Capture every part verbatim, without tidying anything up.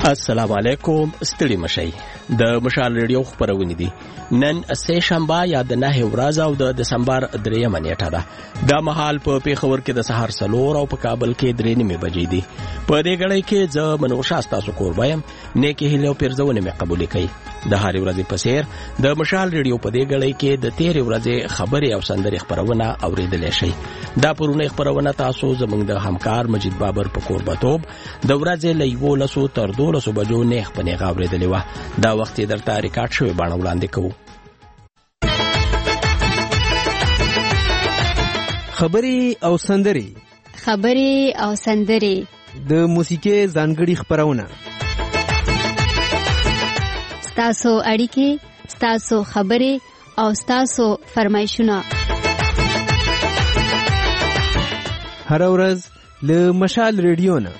السلام علیکم. ستړي مشئ. د مشال ریډیو خبرونه دي. نن سه شنبه یا د نه ورځ او د دسمبر دریمه نیټه ده. د مهال په پیښور کې د سهار سلور او په کابل کې درې نیمه بجې دي. په دې غړي کې ز منوشا تاسو کوربایم نیکه هلو پیرزونه مې قبول کړي. د هاري ورځې په سیر د مشال ریډیو په دې غړي کې د تیر ورځې خبري او سندري خبرونه اوریدل شي. دا پرونه خبرونه تاسو زموږ د همکار مجید بابر په کوربتوب د ورځې لیو لسو تر دولسو بجو نه خپنه غاوریدلې و. دا وخت در تاریخات شوی باندې وړاندې کوو. خبري او سندري خبري او سندري د موسیقي ځانګړي خبرونه ستاسو اړیکې ستاسو خبري او ستاسو فرمایشونه هر ورځ له مشال ریډیو نه.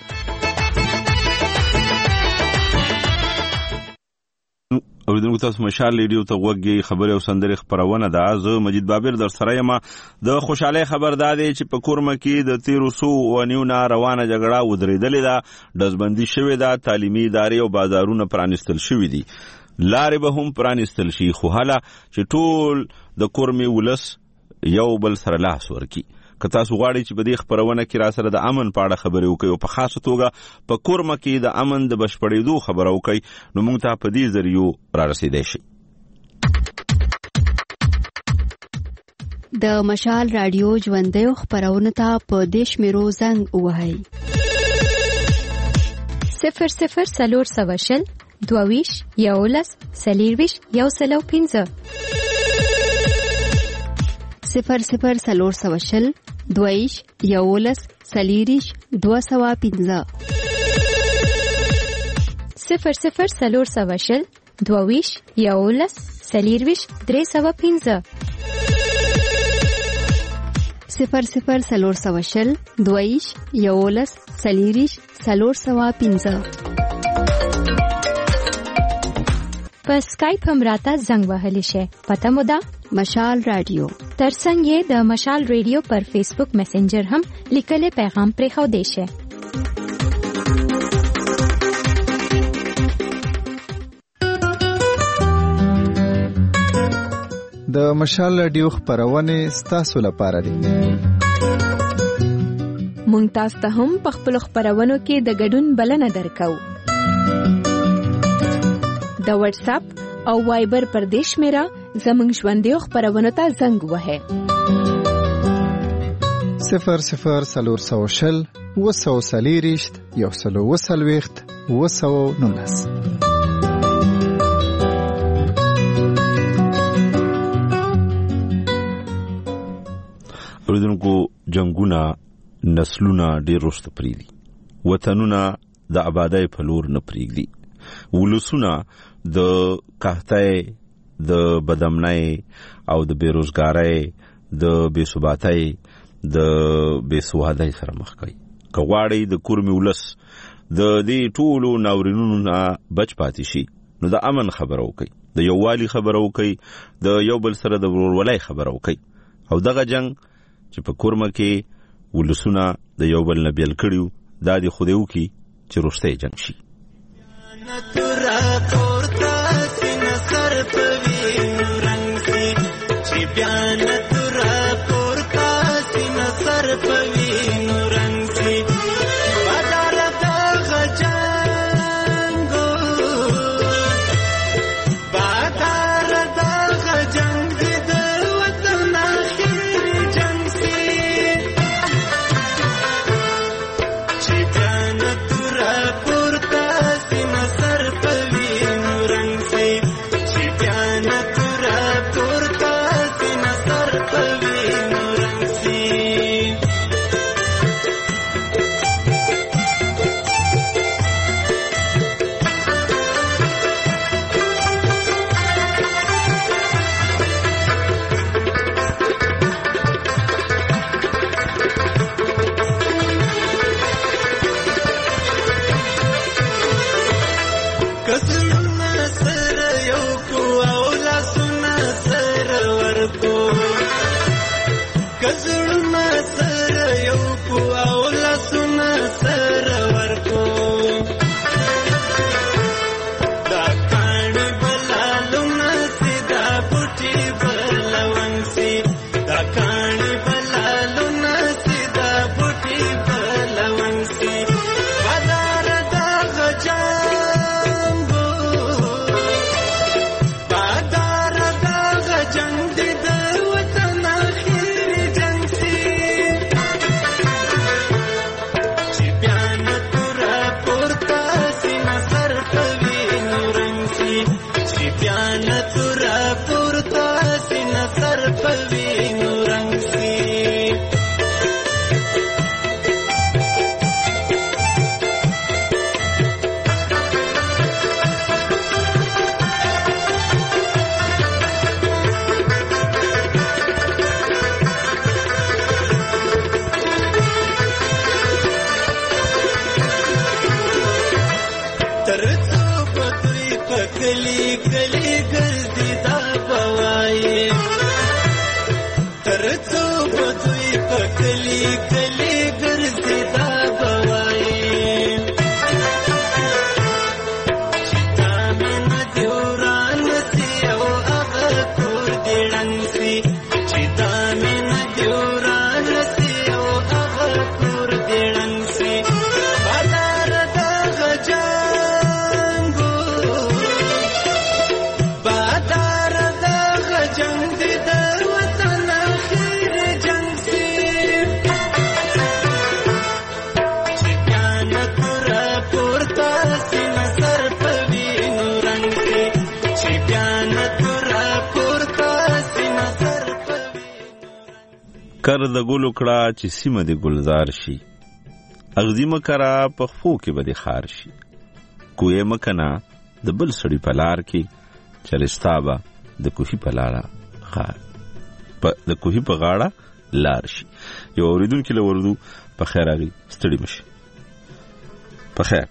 اوریدونکو تاسو مشال ریډیو ته وګورئ. خبري او سندري خبرونه ده. زه مجید بابر در سره یم. د خوشاله خبر ده چې په کورمه کې د تیرو سو ونیونه روانه جګړه ودرېدلې ده. دزبندي شوې ده. تعلیمي ادارې او بازارونه پرانستل شوې دي. لارې به هم پرانستل شي. خو هله چې ټول د کورمي ولس یو بل سره لاس ورکي. که تاسو غواړئ چې په دې خبرونه کې را سره د امن په اړه خبرې وکړئ او په خاصه توګه په کورمه کې د امن د بشپړېدو خبره وکړئ، نو موږ ته په دې ذریعو را رسېدای شي. د مشال رادیو ژوندیو خبرونه ته په دې شمیرو زنګ ووهئ: صفر صفر څلور سوه شل دوه ویشت یولس څلېرویشت یو سل او پنځه صفر صفر څلور سوه شل دوه ویشت یولس څلېرویشت دوه سوه پنځه صفر صفر څلور سوه شل دوه ویشت یولس څلېرویشت درې سوه پنځه صفر صفر څلور سوه شل دوه ویشت یولس څلېرویشت څلور سوه پنځه. په سکایپ هم راته زنګ وهلی شي. پته مو ده مشال رادیو. ترڅنګ یې د مشال ریډیو پر فیسبوک میسنجر هم لیکلي پیغام پرې خو دی شي. د مشال رادیو خبرونه ستاسو لپاره دي. مونږ تاسو ته هم په خپل خبرونو کې د ګډون بلنه درکو. د واتس اپ او وایبر پر دیش میرا زمنګ ژوندیو خبرونه ته زنګ وهه صفر صفر څلور سوه شل اووه سوه څلېرویشت یو سل او اووه څلوېښت اووه سوه نولس. اوریدونکو جنگونه نسلونه ډېر وروسته پرېږدي. وطنونه د آبادۍ په لور نه پرېږدي. ولسونه د قحطۍ، د بدامنۍ او د بیروزګارۍ، د بېثباتۍ، د بېسوادۍ سره مخ کوي. که غواړئ د کورمي ولس د دې ټولو ناورینونو نه بچ پاتې شي، نو د امن خبره وکړئ، د یووالي خبره وکړئ، د یو بل سره د ورورولۍ خبره وکړئ. او دغه جنگ چې په کورمه کې ولسونه د یو بل نه بیل کړي، دا دې خو دې وکړي چې وروستی جنګ شي. نتورا پورتا سینا سر پوینو رنگ سی چی بیا نتورا پورتا سینا سر پوینو رنگ سی بادار دا غجنگو بادار دا غجنگ دید وطن آخر جنگ سی چی بیا نتورا پورتا سینا سر پوینو رنگ سی چی بیا نتورا پورتا سینا سر کلی کلی ګرځي دا بوایي تر څو به دوی په کلی کلی ګرځي دا بوایي چې دا مینه دې وران سي او هغه کور دې ړنګ سي چې دا مینه دې وران سي او هغه کور دې ړنګ سي بادار دغه جنګو بادار دغه جنګ دې د وطن اخر جنګ سي چې بیا نه توره پورته سي نظر په وینو رنګ سي چې بیا نه توره پورته سي نظر په کر د ګلو کړه چې سیمه د ګلزار شي اغزی مکرا په خفو کې به د خار شي کوی مکنا د بل سړي په لار کې چلستا به د کوهي په لاره خار د کوهي په غاړه لار شي یو اوریدونکي له وردو په خیر راغی ستړي مشي په خیر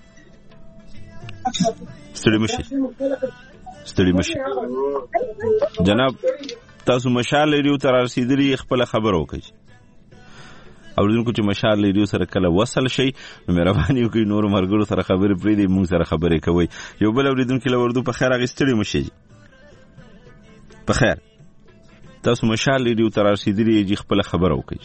ستړي مشي ستړي مشي جناب تاسو مشال ریډیو ته رسیدلی خپل خبر وکړئ اوریدونکو چې مشال ریډیو سره کله وصل شي نو مهرباني وکړئ نور مرګرو سره خبرې پرېږدئ موږ سره خبرې کوئ یو بل اوریدونکي له وردو په خیر راغی ستړي مشي په خیر تاسو مشال ریډیو ته رسیدلی چې خپل خبر وکړئ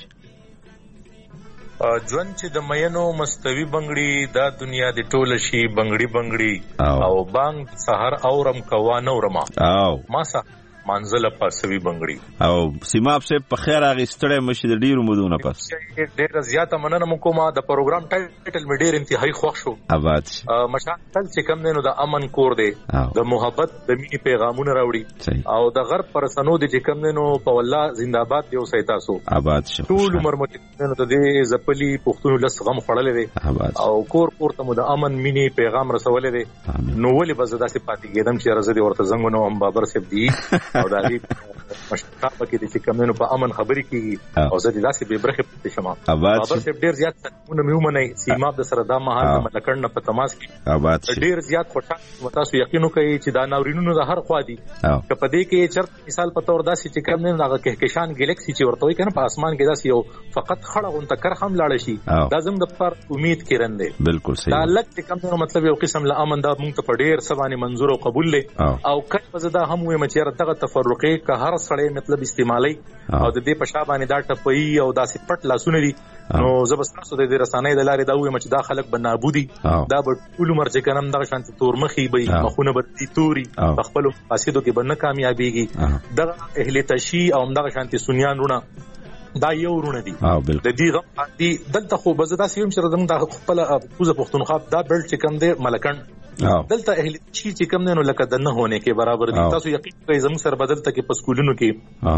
ژوند چې د مینو مستوي بنګړي دا دنیا د ټوله شي بنګړي بنګړي او بانګ سحر اورم کوا نورما او ما سه منزل پاسوي بنګړي او سیماب سے په خیر اغه ستړی مشي د ډیرو مودونه پس ډیر زیاته مننه مکوما د پروګرام ټایټل می ډیر انتهایی خوښ شو آباد مشاکل چې کم نه نو د امن کور دی د محبت د مینې پیغامونه راوړي او د غرب پر سنو د چې کم نه نو په والله زنده‌باد دی او سي تاسو آباد شو ټول عمر مو نو د دې زپلي پښتون لس غم خړلې دی او کور کور ته مو د امن مینې پیغام رسولې دی نو ولې بس داسې پاتې کېدم چې رزه دی ورته زنګ نو هم بابر سپ دی او دا دې مشتاق کې چې کوم نو په امن خبرې کیږي او زه دې داسې به برخه پته شمه بابر سپ ډیر زیات څونه میو منای سیماب د سره دا مهال د ملکړ په تماس کې ډیر زیات خوشاله وتاسو یقین وکړئ چې دا ناورینونو د هر خوا دي که په دې کې چرته مثال په تور داسې چې کوم نه هغه کهکشان ګلیکسي چې ورته وي کنه په اسمان کې داسې یو فقط خړه غونته کر هم لاړ شي دا زموږ د پر امید کېرن دی بالکل صحیح دا لک چې کوم نو مطلب یو قسم له امن دا موږ ته په ډیر سبانه منظور او قبول لې او کله زدا هم وي مچیر دغه تفرقه که هر سړی مطلب استعمالي او د دې په شابانه دا ټپي او داسې پټ لاسونه دي نو زبستاسو د دې رسانې د لارې دا وي مچ دا خلک بنابودي دا به ټول عمر چې کنم دغه شانت تور مخي به مخونه به توري خپل فاسدو کې بنه کامیابیږي دغه اهل تشی او دغه شانت سنیان رونه دا یو رونه دي د دې غم دي دلته خو بزدا سیم چې زموږ د خپل پوزه پښتونخوا دا بلټ چې کم دی ملکن دلته اهل شي چې کم نه نو لکه د نه هونه کې برابر دي تاسو یقین کوئ زموږ سره بدلته کې په سکولونو کې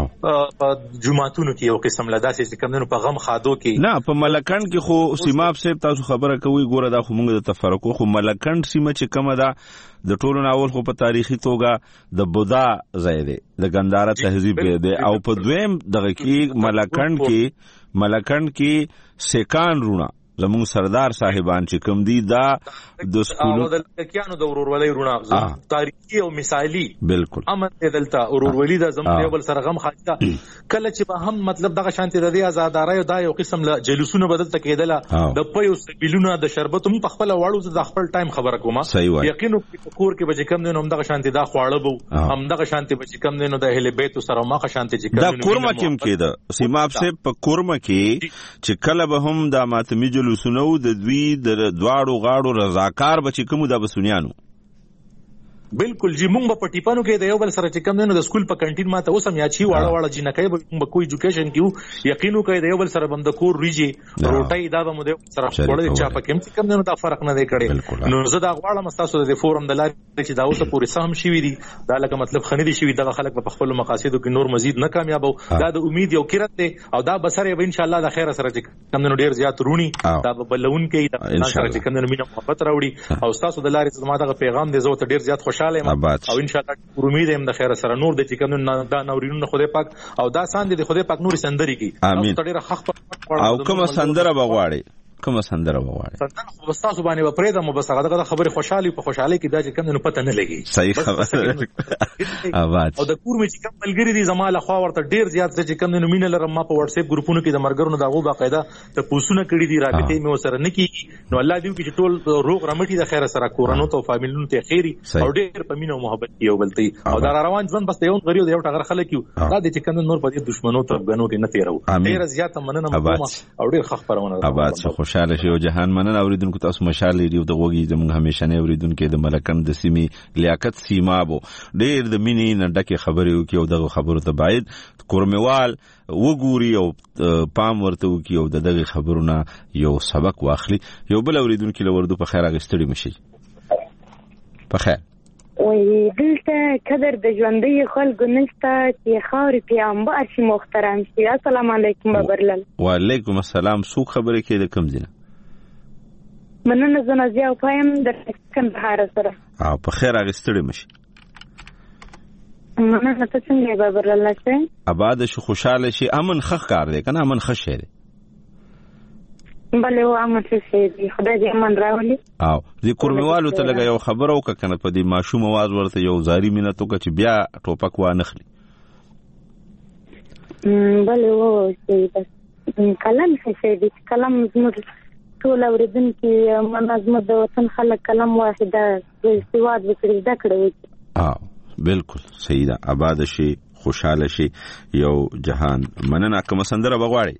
په جمعاتونو کې یو قسم لداسې چې کم نه په غم خادو کې نه په ملکن کې خو سیماب صاحب تاسو خبره کوي ګوره دا خو موږ د تفرقو خو ملکن سیمه چې کومه ده د ټولو ناول خو په تاریخي توګه د بودا ځای دی د ګنداره تهذیب دی او په دویم دغه کې ملکن کې ملکن کې سیکان رونه زموږ سردار صاحبان چې کوم دي دا د سکولو د کیانو د ورورولۍ رونه تاریخي او مثالی بالکل امن دلته ورورولۍ د زموږ یو بل سره غم خاطه کله چې به هم مطلب دغه شانتي د آزاداري دا یو قسم له جلوسونو بدلته کېدله د پيو سبیلونو د شربت هم په خپل واړو د خپل ټایم خبره کومه یقینو کور کې به کم نه هم دغه شانتي دا خواړه بو هم دغه شانتي به کم نه د اهل بیت سره ماخه شانتي چې دا کورمه کېم کېده سیماب سے په کورمه کې چې کله به هم د ماتمی لسنو د دوی د دواړو غاړو رضاکار بچی کوم د بسونیانو بالکل جی مونږ په ټیپانو کې د یو بل سره چې کم نه د سکول په کانټین ماته اوسم یا چی واړه واړه جنکې به کوئی ایجوکیشن کیو یقینو کوي د یو بل سره بم د کور ریجی روټي دا به مو د سره وړل چا په کوم څه کم نه دا فرق نه دی کړي نو زه دا غواړم تاسو د فورم د لارې چې دا اوسه پوری سهم شي وي دا لکه مطلب خني دي شي دغه خلک په خپل مقاصدو کې نور مزید نه کامیابو دا د امید یو کړت دی او دا بسره به ان شاء الله د خیر سره چې کم نه ډیر زیات رونی دا بلون کې دا سره چې کم نه مینه محبت راوړي او تاسو د لارې زما دغه پیغام دی زه ته ډیر زیات خوشاله یم او ان شاء الله امید هم د خیر سره نور د چې کوم دا نورینو خدای پاک او دا سان دي خدای پاک نور سندري کی او کوم سندره بغواړي کومه سندره وغواړي؟ سندره خو بس تاسو باندې به پرېږدم، بس هغه دغه خبرې خوشحالي په خوشحالۍ کې دا چې کوم دی نو پته نه لګي. صحیح خبره. او د کور مې چې کوم ملګري دي زما له خوا ورته ډېر زیات چې کوم دی نو مینه لرم. ما په واتس اپ ګروپونو کې د ملګرو د هغو باقاعده تپوسونه کړي دي، رابطې مې ورسره نه کېږي. نو الله دې وکړي چې ټول روغ رمټي د خیره سره کورنو ته او فامیلونو ته خیري او ډېر په مینه او محبت کې یو بل ته او دا روان ژوند بس د یو غریو د یو ټغر خلک یو دا د چې کوم نور په دې دښمنو ترګنو کې نه تیرو. ډېر زیات مننه کوم او ډېر ښه خبرونه ده. آباد شه، خوشاله شئ او جهان مننه. اوریدونکو تاسو مشال لري او د وګي زموږ همیشنه اوریدونکو د ملکن د سیمې لیاقت سیمابو ډېر د مینې نه ډکه خبرې وکي او دغه خبرو ته باید کورموال وګوري او پام ورته وکي او دغه خبرونه یو سبق واخلي. یو بل اوریدونکو لوردو په خیر اغستړي مشي. په خیر وای دلته قدر د ژوندۍ خلکو نشته چې خاورې پیغمبر شي محترم شي. السلام علیکم بابرلل. وعلیکم السلام. څوک خبرې کوي د کوم ځای؟ مننه زه نازیه او پایم د کندهار سره. او په خیر اغستړي مشي. مننه. ته څنګه بابرلل شه؟ آباد شو، خوشاله شي. امن خخ کار دی کنه؟ امن خښ دی. بله و امن څه دی، خدای دې امن راولي. او دې کورموالو ته لګا یو خبر او کنه په دې ماشوم आवाज ورته یو زاری مینه تو چې بیا ټوپک و نخلي. بله و چې بس کلم څه دی، کلم زموږ ټول اوریدونکي منظم د وطن خلک کلم واحده سواد وکړي زده کړي. او بالکل صحیح ده. آباد شي، خوشاله شي. یو جهان مننه. کوم سندره بغواړي؟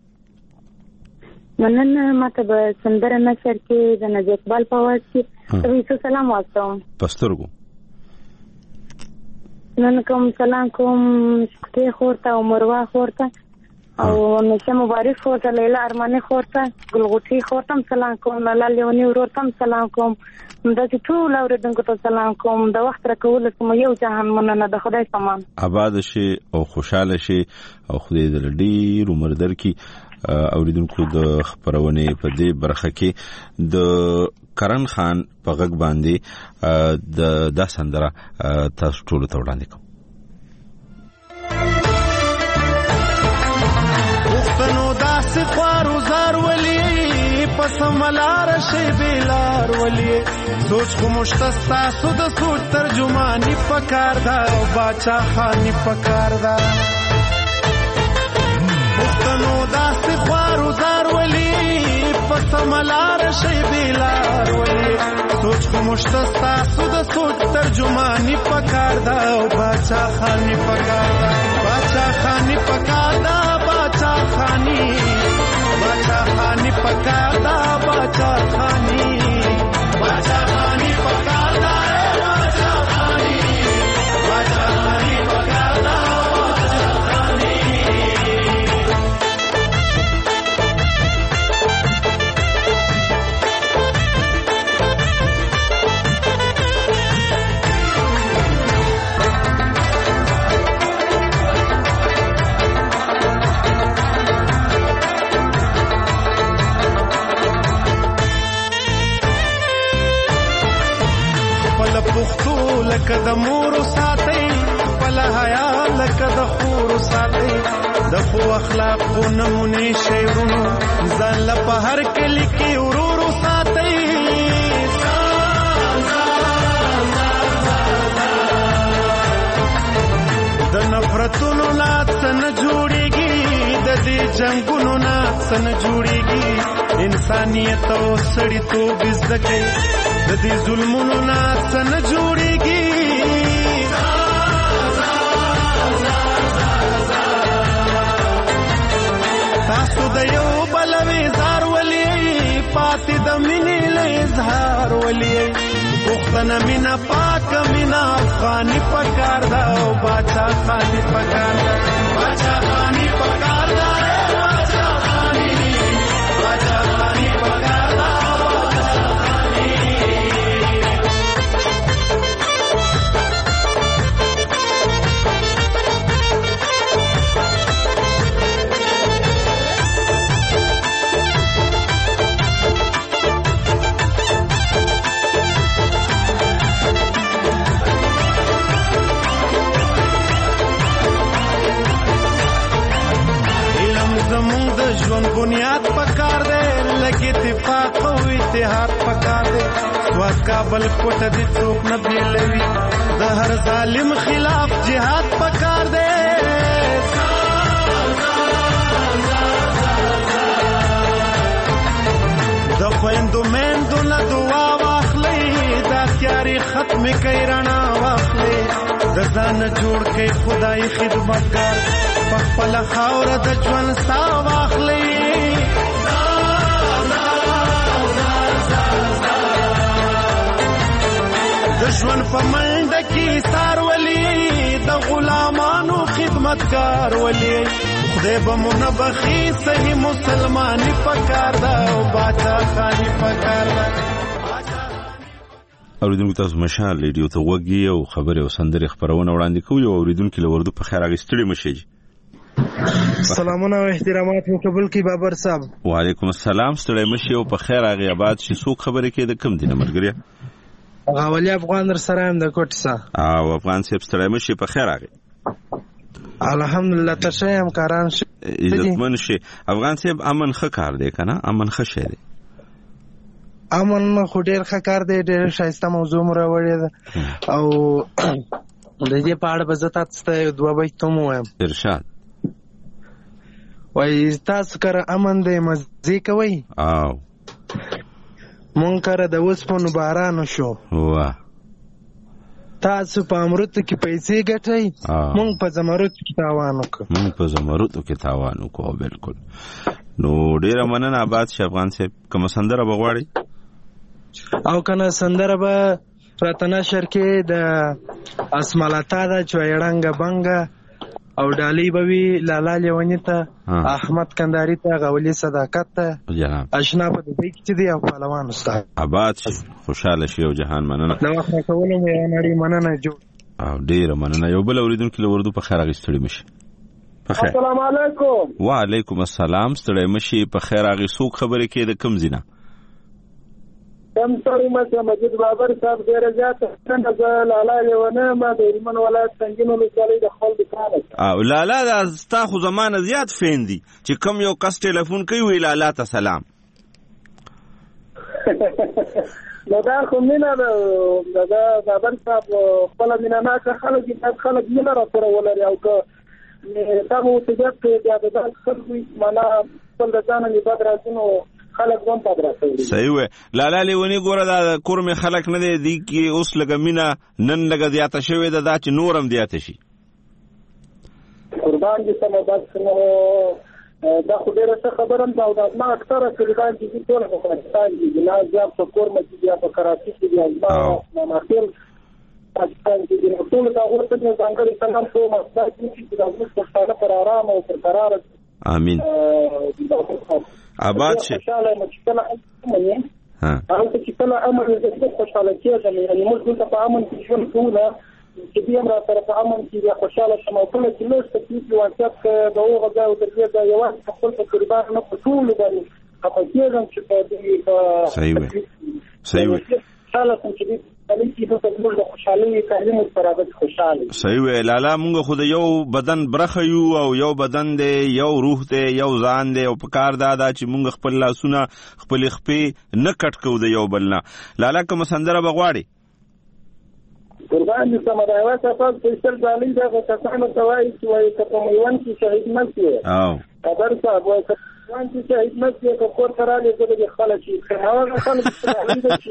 مننه. ماته به سندره نشر کې د نجیب اقبال په واس کې تاسو سلام واستوم. پسترګو نن کوم سلام کوم شکته خورته او مروه خورته او نشه مبارک خورته، لیلا ارمانه خورته، ګلغوټي خورتم سلام کوم، لاله لیونی ورورتم سلام کوم. دا چې ټول اوریدونکو ته سلام کوم. د وخت راکول کوم یو جهان مننه د خدای سامان. آباد شي او خوشاله شي او خدای دې ډېر عمر درکړي. اوریدونکو د خبرونه په دې برخه کې د کرن خان په غږ باندې د دا سندره تاسو ټول ته وړاندې کوم. وختنو داسې خوارو زار ولي پس ملار شي بلار ولي سوچ خو مشتستا سود سوچ ترجمانی پکار دا او باچا خانی پکار دا. وختنو داسې خوارو زار ولي پس ملار شي بلار ولي سوچ خو مشتستا سود سوچ ترجمانی پکار دا او باچا خانی پکار دا. باچا خانی پکار دا، باچا خانی باچا خانی پکار دا، باچا خانی باچا خانی پکار دا، باچا خانی باچا خانی پکار دا، باچا خانی. پختو لکه د مور ساتي، خپل حیا لکه د خور ساتي. د خو اخلاق او نمونه شیرونو ځان له په هر کلی کې ورور ساتي. د نفرتونو نات نه جوړيږي، د دې جنگونو نات نه جوړيږي. انسانيت او سړیتوب زده کوي، د دې ظلمونو نه څنګه جوړيږي. تاسو د یو بل وزار ولي پاتې د مینې له اظهار ولي. پښتنه مینا پاک مینا افغاني پکار دا او باچا خاني پکار دا. باچا خاني پکار دا، باچا خاني باچا خاني پکار دا، باچا خاني. جهاد پکار دی سواد کابل کوټه دې څوک نه بیلوي د هر ظالم خلاف جهاد پکار دی د خويندو میندو نه دعا واخلئ دا تیاری ختم کړئ رڼا واخلئ د ځان جوړ کړئ خدای خدمتګار په خپله خاوره د ژوند ساه واخلئ د ژوند په منډه کې سار ولي د غلامانو خدمتګار ولي خدای به مو نه بخي صحیح مسلماني پکار ده او باچا خاني پکار ده. اوریدونکو تاسو مشال ریډیو ته وګي او خبرې او سندرې خبرونه وړاندې کوي او اوریدونکو له وردو په خیر اغستړي مشي. سلامونه او احترامات مو قبول کی بابر صاحب. وعلیکم السلام ستړي مشي او په خیر اغي آباد شي څوک خبرې کې د کم دینه مرګریا غاولي افغان در سره هم د کوټسا او افغان صاحب ستړي مشي په خیر اغي الحمدلله تشه هم کاران شي عزتمن شي. افغان صاحب امن ښه کار دی کنه امن ښه شي دی امن خو ډیر ښه کار دی ډیر شایسته موضوع مو راوړې ده او د دې په اړه به زه تاسو ته دوه بیتونه ووایم. ارشاد وایي تاسو کره امن دی مزې کوئ او مونږ کره د اوسپنو باران شو واه تاسو په امرود کې پیسې ګټئ مونږ په زمرد کې تاوان وکړو مونږ په زمرد کې تاوان وکړو بالکل. نو ډیره مننه آباد شي افغان صاحب کوم سندره بغواړي او کنه سندره به راتنا شر کې د اسمالتا د چويړنګ بنګ او ډالۍ به وی لالا لیونی ته احمد کنداری ته غولي صداقت ته جناب آشنا په دې کې چې دی او پهلوان استاد آباد شي خوشاله شي او جهان مننه نو خو کولم یې نړۍ مننه جوړ او ډیره مننه. یو بل اوریدونکو له وردو په خیر اغستړي مشي. السلام علیکم. وعلیکم السلام ستړي مشي په خیر اغي څوک خبرې کې د کم زینه کم سړی مته مجید بابر صاحب ډیر زیات څنګه لالا لیونه ما د هلمند ولایت څنګه نو چالي د خپل دکان او لالا دا ستا خو زمانه زیات فیندي چې کم یو کس ټلیفون کوي وی لالا ته سلام نو دا خو مینه دا دا بابر صاحب خپل مینه نه خلک د خلک مینه را سره ولري او که تاسو ته د دې د خلکو معنا خپل د ځان نه بد راځنو خلک هم پد راځي. صحیح وي لالا لیونی ګوره دا کور می خلک نه دی دی کی اوس لګ مینا نن لګ زیاته شوی دا چې نورم زیاته شي قربان دي سم بس نو دا خو ډیره څه خبرم دا ما اکثره قربان دي ټول په پاکستان کې نه ځم په کور مې بیا په کراچي کې بیا ما ما خپل پاکستان کې ټول دا ورته څنګه سلام کوم دا چې دا موږ په ستاره پر آرام او پر قرار امين آباد شي. خوشاله مې چې کله امن ها هغه چې کله امن دې خوشاله کېږم یعنی موږ ته په امن کې ژوند کوو چې بیا را سره په امن کې بیا خوشاله شم او کله چې لږ تکلیف وانسات د هغه ځای او درګه دا یوازې خپل تقریبا نه په ټول باندې په کېږم چې په دې صحیح وي صحیح وي خوشاله سم چې صحیح وی لالا مونږ خو د یو بدن برخه یو او یو بدن دی یو روح دی یو ځان دی او په کار دا دا چې مونږ خپل لاسونه خپل خپې نه کټ کو د یو بل نه. لالا کوم سندره بغواړي قربان دي سم دا یو څه په سپیشل ځالې دا کسانو ته وایي چې وایي چې په میوان کې شهید نه شي او خبر صاحب وایي چې میوان کې شهید نه شي که کور سره لې د خلک شي هغه خلک چې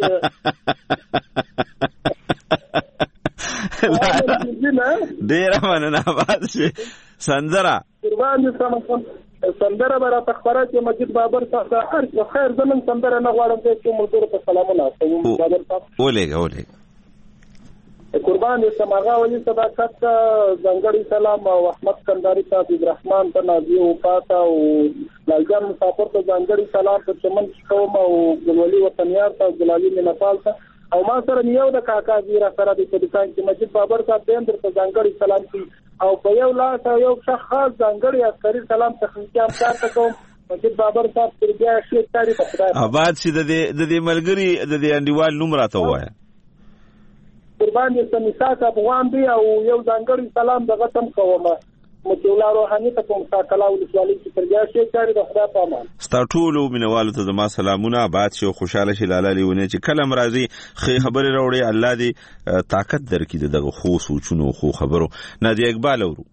ډیره مننه آباد شي. سندره قربان دي سم سندره به راته خبره چې مجید بابر صاحب هر څه خیر زمون سندره نه غواړم چې ملګرو ته سلامونه کوم بابر صاحب ولېګه ولېګه قربان دي سم هغه ولي صداقت ځنګړی سلام او احمد کنداری ته عبدالرحمن ته نازي او پاتا او لالجان مسافر ته ځنګړی سلام په چمن کوم او ګلولي وطنيار ته ګلالي منفال ته او ما سره یو د کاکا زیرا سره د دکان کې مجید بابر صاحب دین درته ځنګړی سلام کوي او په یو لاس یو شخص ځنګړی عسکري سلام تخنیکي امکان ته کوم مجید بابر صاحب پر بیا شي تاریخ خدای آباد شي د دې د دې ملګری د دې انډیوال نوم راته وایي قربان دي سمیسات افغان دی او یو ځنګړی سلام دغه تم کوم مطیع الله روحاني ته کوم ساکلا ولسوالۍ کې ترجیح شي چاري د خدا په امان. ستا ټولو مینوالو ته زما سلامونه. آباد شي او خوشاله شي لاله لیونی چې کله مرضی خې خبرې راوړي. الله دې طاقت درکړي دغه خو سوچونو خو خبرو. نادیه اقبال اورو.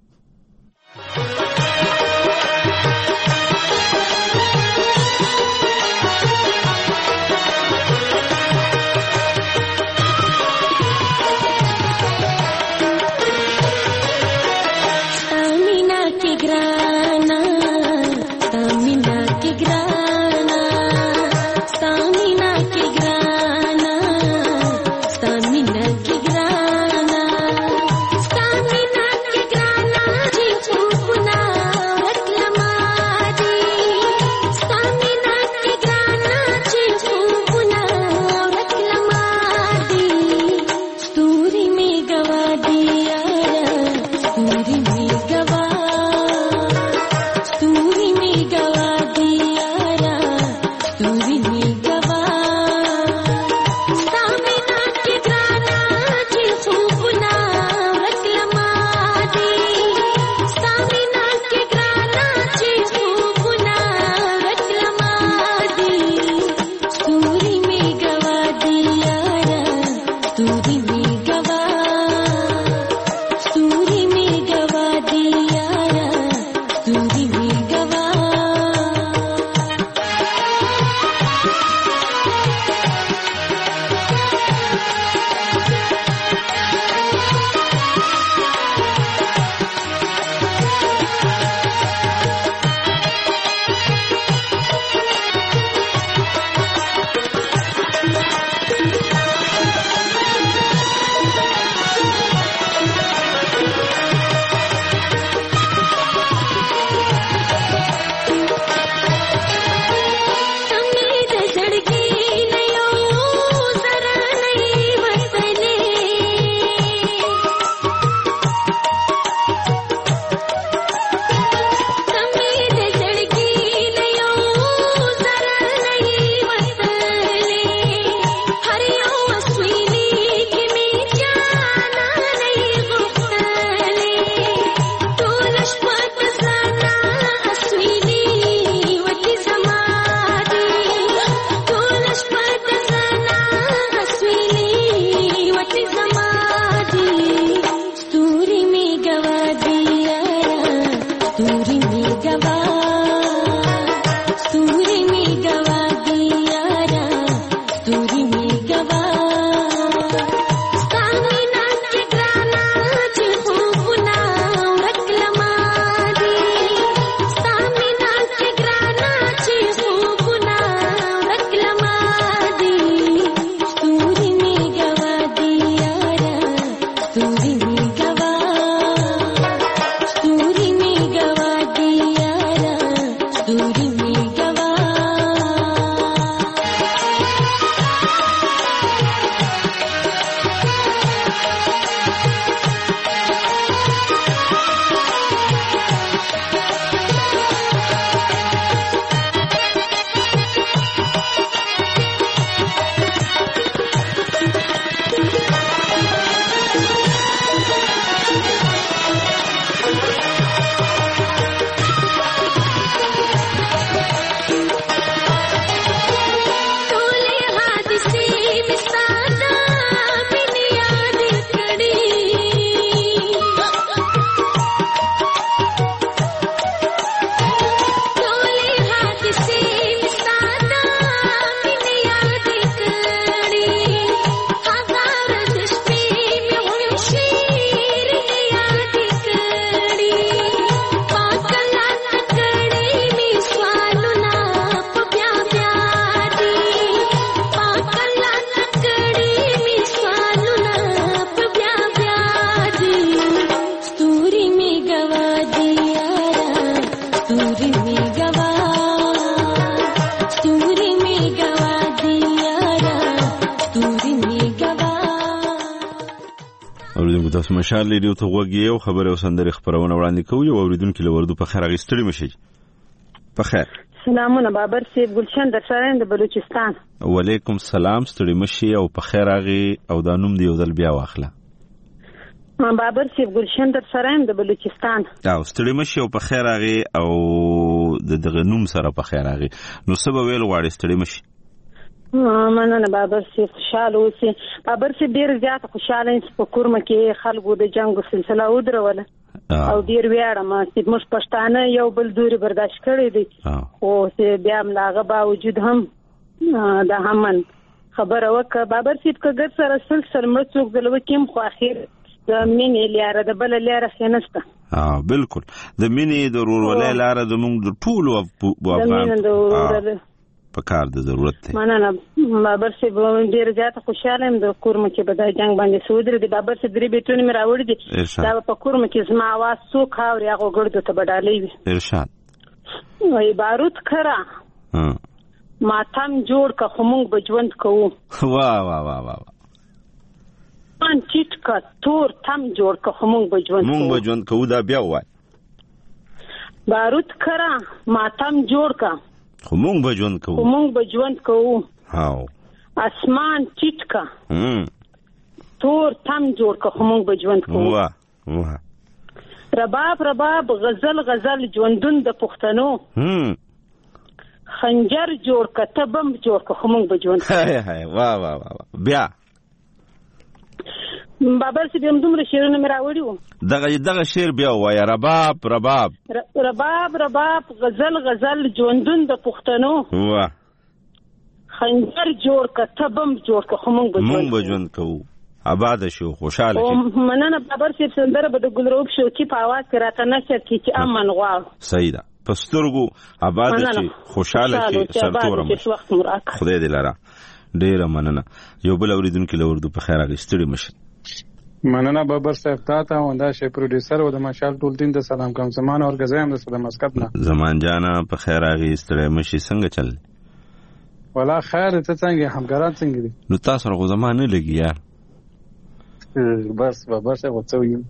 تاسو مشال ریډیو ته وګورئ او خبره وسندري خبرونه وړاندې کوي او اوریدونکو له وردو په خیر غیستړي مشي. په خیر. سلامونه بابر سیب ګلشن در سره د بلوچستان. وعلیکم سلام ستړي مشي او په خیر غي او د نوم دی یو ځل بیا واخله. بابر صاحب ګلشن در سره يم د بلوچستان. او ستړي مشي او په خیر راغی او د دغه نوم سره په خیر راغی نو څه به ویل غواړي ستړي مشي؟ مننه بابر صاحب خوشاله اوسئ. بابر صاحب ډېر زیات خوشاله یم په کورمه کې خلکو د جنګ سلسله ودروله او ډېر ویاړم چې موږ پښتانه یو بل دوري برداشت کړی دي خو بیا هم د هغه باوجود هم د همن خبره وکړه. بابر صاحب که ګډ سره سلسل مړه څوک ځل وکړي خو اخر د مینې لاره د بله لاره ښې نشته. بالکل د مینې د ورورولۍ لاره زموږ د ټولو افغان په کار د ضرورت دی. مننه بابر صاحب ډېر زیاته خوشحاله یم د کورمه کې به دا جنګ باندې څه ودرېدي. بابر صاحب درې بیتونه مې راوړي دي دا به په کورمه کې زما اواز څوک اوري هغو ګردو ته به ډالۍ وي. ارشاد وایي بارود کره ماتم جوړ که خو موږ به ژوند کوو. واه واه واه واه ان چیټ کا تور تم جوړ که خو موږ به ژوند کوو. موږ به ژوند کوو دا بیا وایي. بارود کره ماتم جوړ که خو موږ به ژوند کوو. خو موږ به ژوند کوو. هاو اسمان چیټ کا تور تم جوړ که خو موږ به ژوند کوو. واه واه رباب رباب غزل غزل ژوندون د پښتنو خنجر جوړ که ته بم جوړ که خو موږ به ژوند کوو. واه واه واه بیا بابر صاحب هم دومره شعرونه مې راوړي وو. دغه دغه شعر بیا ووایه. رباب رباب رباب رباب غزل غزل ژوندون د پښتنو واه خنجر جوړ که ته بم جوړ که خو موږ به ژوند کوو. آباد شو خوشحاله شي. مننه بابر صاحب سندره به د ګلروب شوقي په اواز کې راته نشر کړي چې امن غواړو. صحیح ده په سترګو آباد شي خوشحاله شي سرتوره مشي. خدای دې لره ډېره مننه. یو بل اورېدونکي له اردو په خیر راغی ستړي مشي. مننه بابر صاحب تا ته او دا شی پروډوسر او د مشال ټول ټیم ته سلام کوم. زمان اور غزایم د سلام مسکت نه زمان جانا په خیر راغی ستړي مشي. څنګه چل؟ ولا خیر ته څنګه همکاران څنګه دي؟ نو تاسو سره زمان نه لګي یار. بس بابر صاحب وڅوي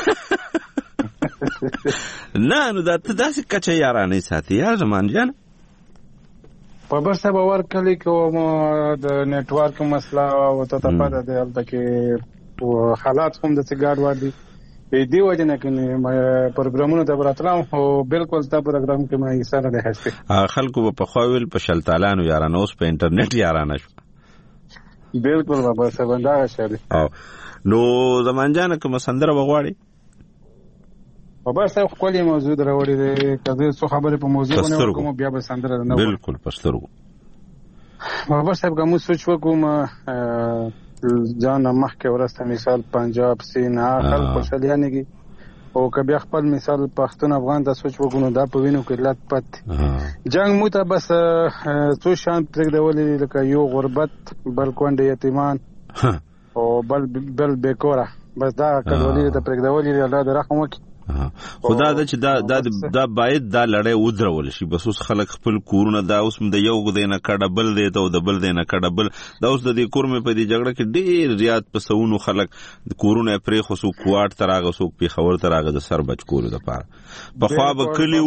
نه نو دا ته داسې کچه یارانه ساتي یار زمان جان. بابر صاحب اور کلی کوم د نیټورک مسله او ته ته پته دی البته کې حالات هم د سګاډ ور دي دی وجه نه کنه پروګرامونو ته براتلم او بالکل تا پروګرام کې ما یې سره ده هسته خلکو په خوایل په شلتالانو یارانه اوس په انټرنیټ یارانه شو. بالکل بابا صاحب دا شری. او نو زمان جان کوم سندره وغواړي؟ بابا صاحب خپل موضوع دراوړي دي کله څه خبره په موضوع باندې کوم بیا به سندره نه. بالکل پښتورو بابا صاحب کوم سوچ وکوم جان مخکې ورسته مثال پنجاب سین اخر خوشالیانه کی او که بیا خپل مثال پښتون افغان ته سوچ وکونو دا په وینو کې لات پات جنگ مو ته بس څو شان پرېږدولې لکه یو غربت بل کونډه یتیمان او بل بل بیکوره بس دا کډولې ته پرېږدولې الله دې رحم وکړي. خدا دا چې دا دا دا باید دا لړۍ ودرول شي. بس اوس خلک خپل کورونه دا اوس د یو دی نه کډه بل دی ته د بل دی نه کډه بل دا اوس د دې کور مې په دې جګړه کې ډېر زیات په سونو خلک د کورونه پرې خو څوک کوارټ ته راغی څوک پېښور ته راغی د سر بچ کولو دپاره. پخوا به کلي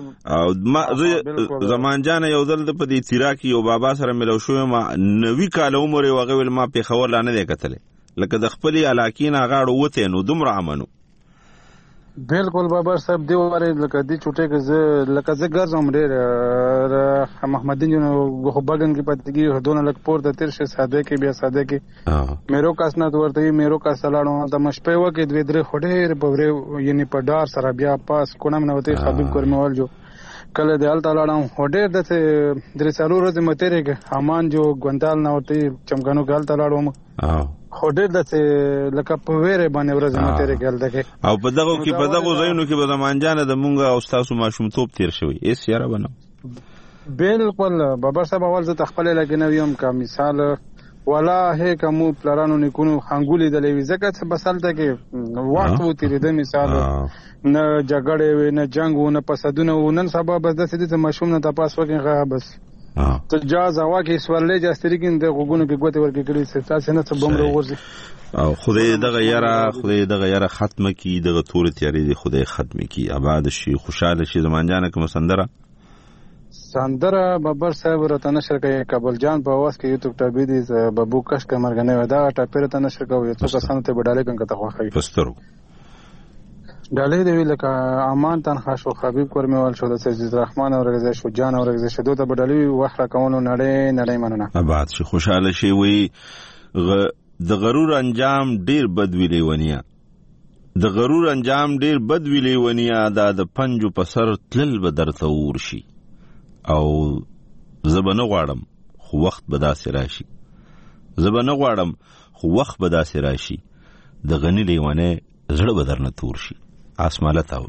او زمان جان یو ځل په دې څیرا کې یو بابا سره ملو شوی ما نوي کاله عمر یې هغه ویل ما پېښور لا نه دی کتلی لکه د خپلې علاقې نه غاړو وتی نو دومره امنو. بالکل بابر صاحب دی واره لکه دی چوټه کې زه لکه زه ګرځم ډېر محمدین جنو غوبګن کې پاتګي دونه لک پور د تیر شه ساده کې بیا ساده کې میرو کاس نه ورته میرو کاس لاړو د مشپې وکي دوی درې خډېر په ورې یعنی په ډار سره بیا پاس کونم نه وته خبيب کورموال جو کله د التا لاړم هډېر د درې سالو ورځې مترېګ امان جو ګوندال نه وته چمګانو ګال تا لاړم هډېر د لکه په وېره باندې ورځ مترېګ ګل دغه او په دغه کې په دغه ځایونو کې به زمان جان د مونږه او تاسو ماشومتوب تیر شوی ایس یاره بنو. بالکل بابا صاحب اول زه تخپل لګنویم کا مثال ولا هي کوم پلانونو نکونو خنګولې د لوي زکه څه بسالته کې وخت وو تیرې د مثال نه جګړې نه جنگ و نه پسدونه و نن سبا بس د سدي ماشوم نه تاسو وکړه بس ته جاز هوا کې سوالې جاستري کې د غوګونو کې ګوتې ورکې کړې څه تاسو نه څه بمره ورځي او خدای دغه یاره خدای دغه یاره ختمه کی دغه تور تیاری دی خدای ختمه کی آباد شي خوشاله شي زمان جان کوم سندره سندره بابر صاحب راته نشر کوي کابل جان په واس کې یوټیوب ټابې دي بابو کش کمر غنه ودا ټاپې راته نشر کوي یو څه کسان ته بداله کنه ته خوخی پسترو ډالې دی لکه امان تنخوا شو حبیب کورمیوال شو د سید الرحمن اورګزې شو جان اورګزې شو دوته بدالي وخره کوونو نړۍ نړۍ مننه اباد شي خوشاله شي وي غ... د غرور انجام ډیر بد ویلی ونیا د غرور انجام ډیر بد ویلی ونیا دا د پنجو په سر تلل به درته ورشي او زبنه غواړم خو وخت به داسې راشي زبنه غواړم خو وخت به داسې راشي د غنی لیوانه زړه به درنه تور شي اسماله تاول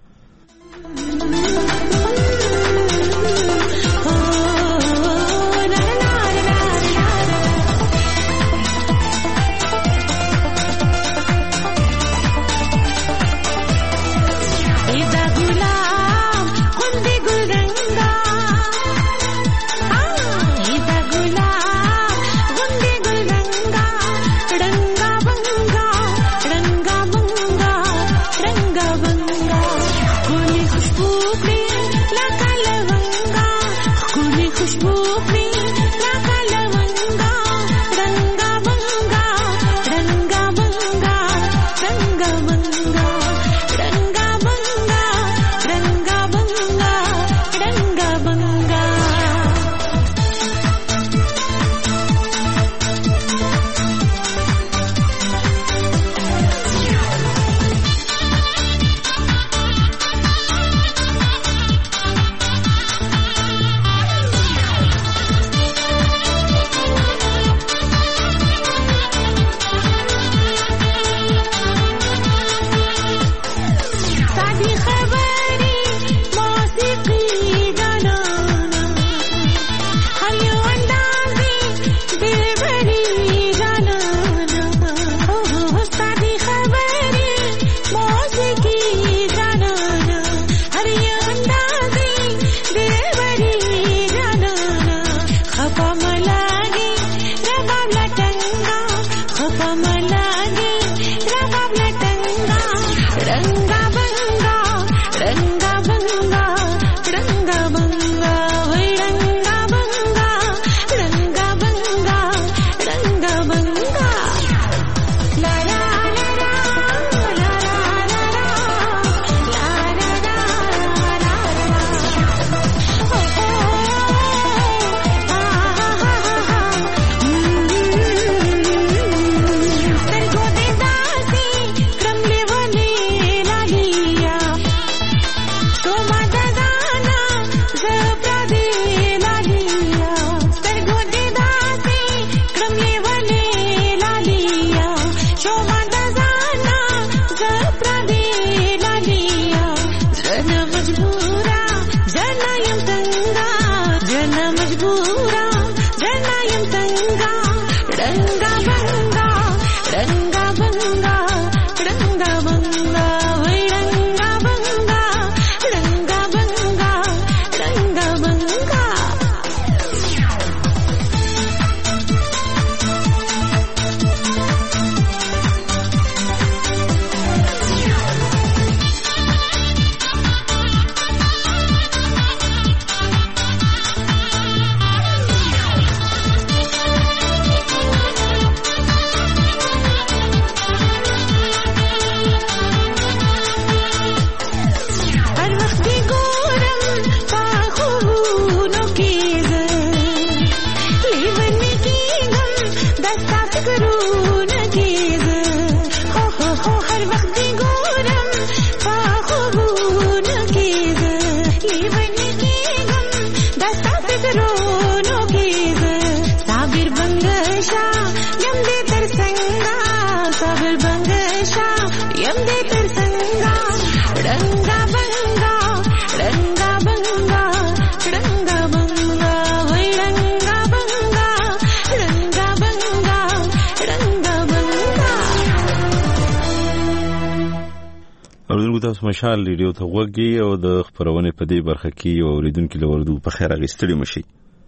مشال ریډیو ته وګي او د خبرونه په دې برخه کې یو اوریدونکو لوردو په خیر غستړي مشي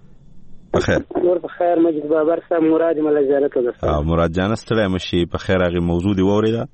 په خیر نور په خیر مجید بابر صاحب مراد مل زیارت ده اه مراد جان ستړي مشي په خیر هغه موضوع دی وریدا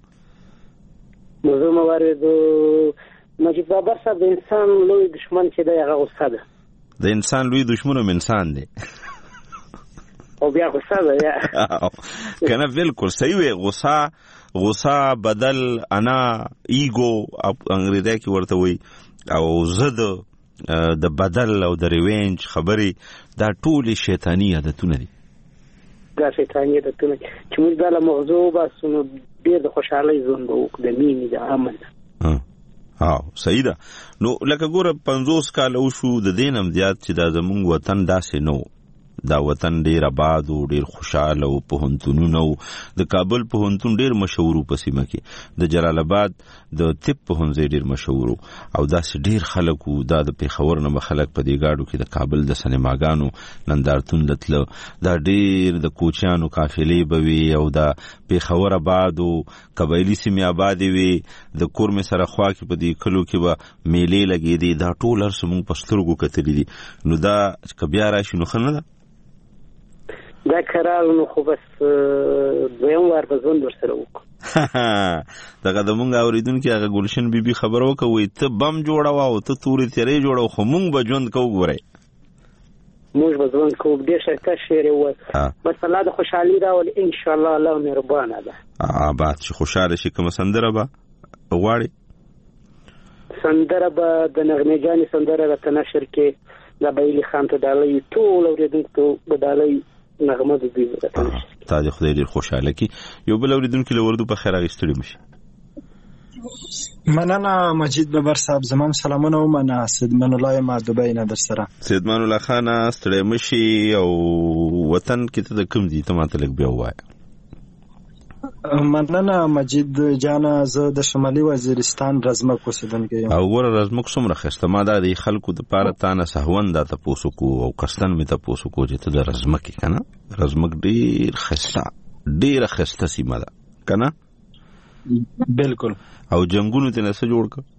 موضوع موارد مجید بابر صاحب د انسان لوی دشمن چې دی هغه غصه ده د انسان لوی دشمن هم انسان دی او بیا غصه ده یا کنه بالکل صحیح وي. غصه غصه بدل انا ایگو انګریزي کې ورته وي او زد د بدل او د ریوینج خبري دا ټول شیطانی عادتونه دي. دا شیطانی عادتونه چې موږ د موضوع باسو ډېر د خوشحالۍ ژوند وکړو د مینې د امن. ها صحیح ده. نو لکه ګوره پنځوس کاله وشو د دې نم زیات چې دا زمونږ وطن داسې نه و. دا وطن ډیر آباد او ډیر خوشاله او پوهنتونونه او د کابل پوهنتون ډیر مشهور په سیمه کې د جلال آباد د طب پوهنځي ډیر مشهور او داسې ډیر خلک او د پیښور نه خلک په دې گاډو کې د کابل د سینماګانو نندارتون لتل دا ډیر د کوچیانو قافلې بوي او د پیښور آباد او قبایلی سیمه آباد وي د کورم سره خوا کې په دې کلو کې به میلې لګې دي دا ټول هر څه موږ پسترګو کتلې دي. نو دا کبیا راشي نو خنه دا کرال نو خو بس دویم وار به ژوند ورسره وکړو. دغه د مونږ اوریدونکو هغه ګلشن بیبي خبرو کوي ته بم جوړاوه او ته تورې تیرې جوړاو خو مونږ به ژوند کوو. ګورئ موږ به ژوند کوو. ډېر ښایسته شعر یې وویل بس الله د خوشحالي راولي انشاءالله. الله مهربانه ده. آباد چې خوشحاله شي. کومه سندره به غواړې؟ سندره به د نغمې جانې سندره راته نشر کې د بیلي خان ته ډالۍ ټول اورېدونکو ته به ډالۍ نغمه د دوی راته نشر کې. تا دې خدای ډېر خوشحاله کړي. یو بل اورېدونکي له وردو په خیر اخیستلي مشي. مننه مجید ببر صاحب. زمام سلامونه ومنه. سیدمن الله ما دبی نه در سره. سیدمن الله خان ستړی مشي او وطن کې ته د کوم دي ته ماته لږ بیا ووایه. مننه مجید جانا. زه د شمالي وزیرستان رزمک اوسیدونکی یم. او ګوره رزمک څومره ښایسته. ما دا د خلکو دپاره تا نه سهون دا تپوس وکړو او قصدن مې تپوس وکړو چې ته د رزمک یې که نه. رزمک ډېر ښایسته ډېره ښایسته سیمه ده که نه؟ بالکل. او جنګونو ته نه څه جوړ کړه؟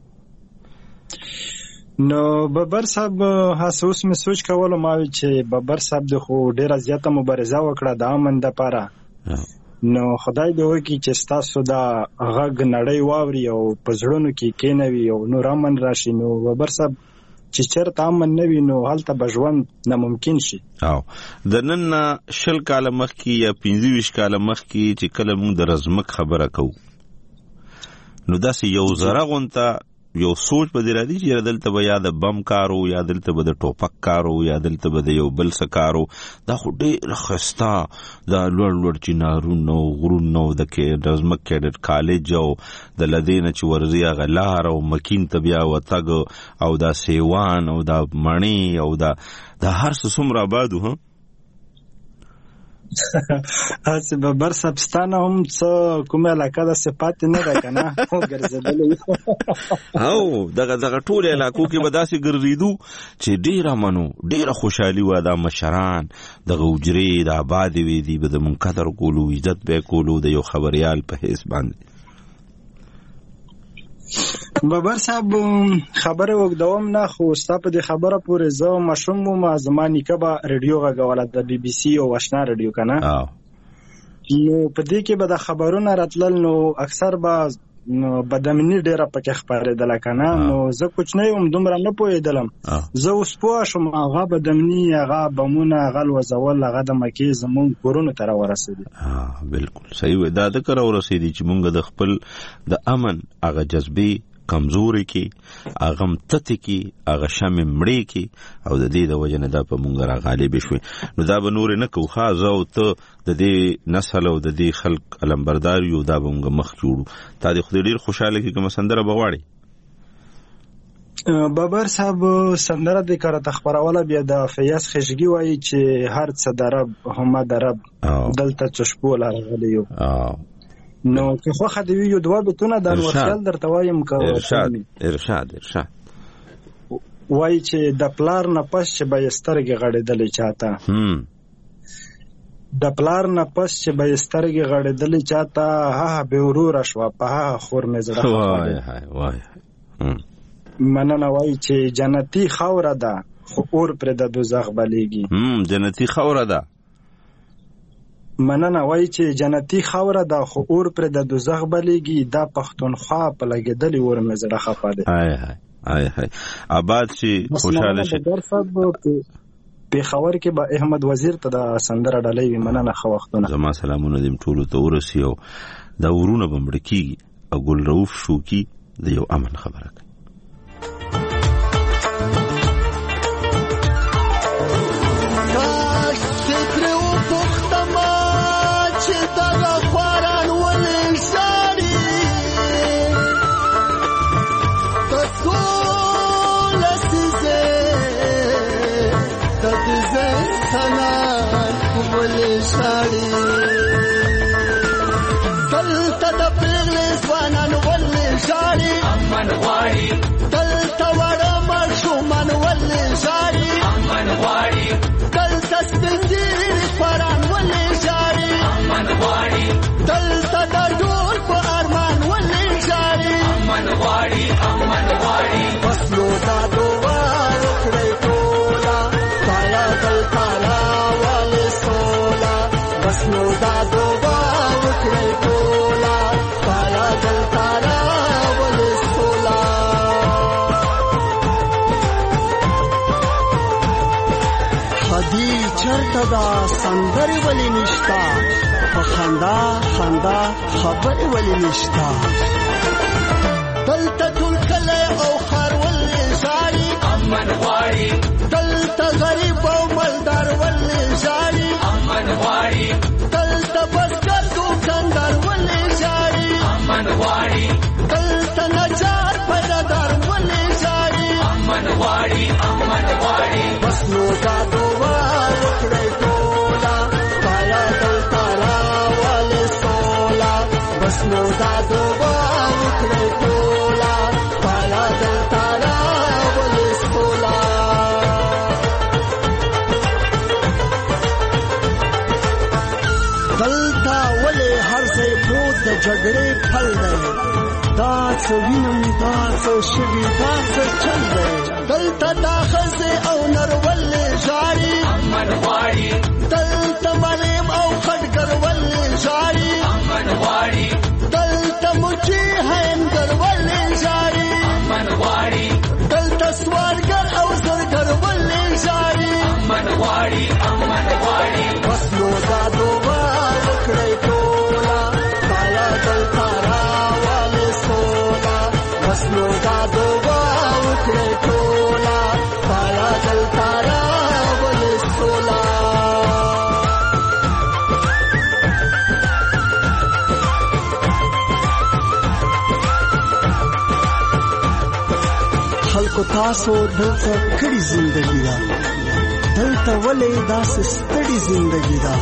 نو ببر صاحب هڅه اوس مې سوچ کولو ما وی چې ببر صاحب د خو ډېره زیاته مبارزه وکړه د امن دپاره. نو خدای دې وکړي چې ستاسو دا غږ نړۍ واوري او په زړونو کې کېنوي او نور امن راشي. نو ببر صاحب چې چېرته امن نه وي نو هلته به ژوند ناممکن شي. او د نن نه شل کاله مخکې یا پنځه ویشت کاله مخکې چې کله موږ د رزمک خبره کوو نو داسې یو زره غونته یو سوچ به دې راځي چې دلته به یا د بم کارو یا دلته به د ټوپک کارو یا دلته به د یو بل څه کارو. دا خو ډېره ښایسته دا لوړ لوړ چنارونه او غرونه او د رزمک کیډټ کالج او د لدې نه چې ورځي هغه لار او مکین ته بیا وتګ او دا سیوان او دا مڼې او دا دا هر څه څومره آباد و. هسې ببر صاحب ستانه هم څه کومه علاقه داسې پاتې نه ده که نه ګرځېدلې. او دغه دغه ټولو علاقو کې به داسې ګرځېدو چې ډېر امن و ډېره خوشحالي وه. دا مشران دغه حجرې د آبادې وې دي به زمونږ قدر کولو عزت به یې کولو د یو خبریال په حیث باندې. ببر صاحب خبره وګدوم نه خو ستا په دې خبره پورې زه ماشوم وم. زما نیکه به رادیو غږوله د بي بي سي او اشنا رادیو که نه. نو په دې کې به د خبرونه راتلل نو اکثر به بدامني ډېره پکې خپرېدله که نه. نو زه کوچنی وم دومره نه پوهېدلم. زه اوس پوه شوم هغه بدامني هغه بمونه هغه لوځول هغه د مکې زمونږ کورونو ته راورسېدي. بالکل صحیح وي. دا ځکه راورسېدي چې مونږ د خپل د امن هغه جذبې کمزوري کې هغه متتې کې هغه شمې مړې کې او د دې د وجې نه دا په مونږ را غالبې شوې. نو دا به نورې نه کوو ښه زه او ته د دې نسل او د دې خلق علمبردار یو دا به مونږ مخ جوړو. تا دې خدای ډېر خوشحاله کړي کومه سندره به غواړې؟ ببر صاحب سندره دې که راته خپروله بیا د فیاض خشګي وایي چې هر څه د رب همه د رب دلته چشپو راغلی یو. نو که خوښه دې وي یو دوه بیتونه د انورخیال درته وایم. ارشاد ارشاد ارشاد وایي چې د پلار نه پس چې به یې سترګې غړېدلې چاته د پلار نه پس چې به یې سترګې غړېدلې چاته هغه بې وروره شوه په هغه خور مې زړه. مننه. وایي چې جنتي خاوره ده خو اور پرې د دوزخ بلیږي. جنتي خاوره ده. مننه. وایي چې جنتي خاوره ده خو اور پرې د دوزخ بلیږي. دا پښتونخوا په لګېدلې اور مې زړه خفه دی. هاي هاي آباد شي خوشاله شي. پیښور کې به احمد وزیر ته د سندره ډالۍ وي. مننه، ښه وختونه. زما سلامونه دې ټولو ته ورسي او دا ورونه به مړه کېږي او ګل رؤوف شوکي د یو امن خبره کوي. دلته د پیغلې ځوانان ولې ژاړي امن غواړي، دلته وړه ماشومان ولې ژاړي امن غواړي، دلته سپین ږیري خواران ولې ژاړي امن غواړي، دلته د ډول په ارمان ولې ژاړي امن غواړي امن غواړي. بس نو دا دعا وکړئ ټوله خدایه دلته راولې سوله. بس نو دا دعا وکړئ ټوله خدایه دلته راولې سوله. خدي چرته دا سندرې ولې نشته، په خندا خندا خبرې ولې نشته. دلته ټول کلی او ښار ولې ژاړي امن غواړي، دلته غریب او مالدار ولې ژاړي امن غواړي، دلته بزګر دوکاندار ولې ژاړي امن غواړي، دلته نجار پیدادار ولې ژاړي امن غواړي امن غواړي. بس نو دا دعا وکړئ ټوله خدایه دلته راولې سوله. بس نو دا دعا وکړئ ټوله خدایه دلته راولې سوله. دلته ولې هر ځای پروت د جګړې پل دی، دا څه وینم دا څه شوي دا څه چل دی. دلته دا ښځې او نر ولې ژاړي امن غواړي، دلته مریم او خټګر ولې ژاړي امن غواړي، دلته مچي هینګر ولې ژاړي امن غواړي، دلته سوارګر او زرګر ولې ژاړي امن غواړي امن غواړي. بس نو دا دعا وکړئ ټوله خدایه دلته راولې سوله. بس نو دا دعا وکړئ ټوله خدایه دلته راولې سوله. خلکو تاسو دلته کړي زندگی ده، دلته ولې داسې ستړي زندگی ده.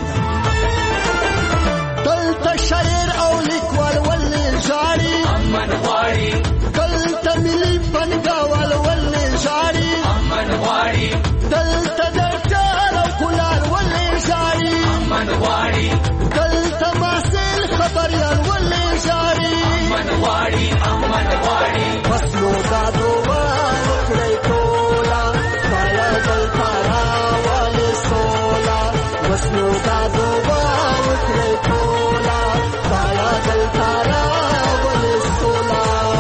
دلته شاعر او لیکوال ولې ژاړي امن غواړي، دلته ملي بنګاوال ولې ژاړي امن غواړي، دلته ډاکټر او کولار ولې ژاړي امن غواړي، دلته محصل خبریال ولې ژاړي امن غواړي امن غواړي. بس نو دا دعا وکړئ ټوله خدایه دلته راولې سوله. بس نو دا دعا وکړئ ټوله خدایه دلته راولې سوله.